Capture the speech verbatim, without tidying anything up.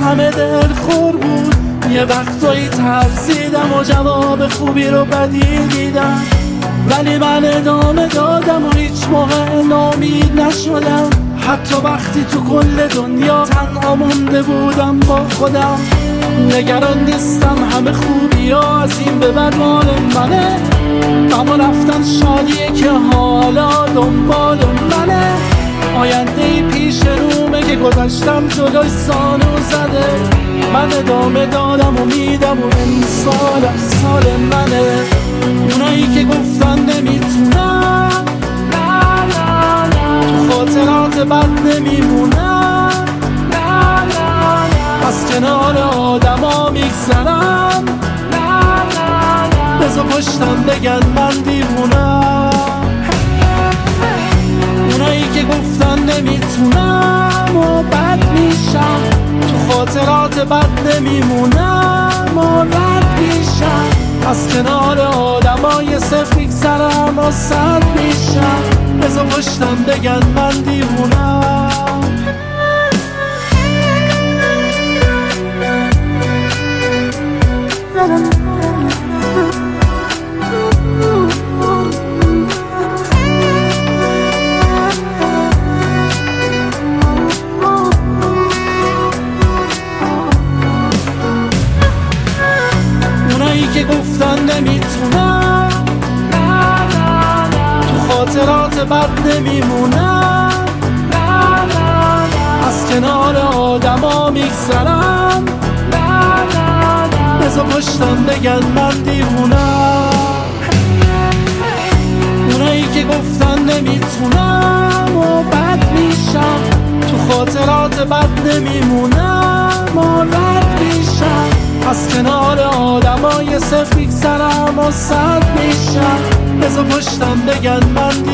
همه دلخور بود. یه وقتایی ترسیدم و جواب خوبی رو بدی دیدم، ولی من ادامه دادم و هیچ موقع ناامید نشدم. حتی وقتی تو کل دنیا تنها مونده بودم با خودم. نگران نیستم، همه خوبی ها از این به بعد مال منه، اما رفتن شادیه که حالا دنبال منه. آینده ای پیش رومه که گذشتم جلوی سانو زده. من ادامه دادم و میدم و این سال سال منه. اونایی که گفتن نمیتونم تو خاطرات بد نمیمونم، از کنار آدم ها میگذرم. بذار پشتم بگن من دیوونم. اونایی که گفتن نمیتونم و بد میشم، تو خاطرات بد نمیمونم و رد میشم. از کنار آدم های صفر میگذرم و سرد میشم. بذار پشتم بگن من دیوونم. اونایی که گفتن نمیتونم تو خاطرات بد نمیمونم، از کنار آدم ها میگذرم. بذار پشتم بگن من دیوونم. اونایی که گفتن نمیتونم و بد میشم، تو خاطرات بد نمیمونم و رد میشم. از کنار آدم های صفر میگذرم و سرد میشم. بذار پشتم بگن من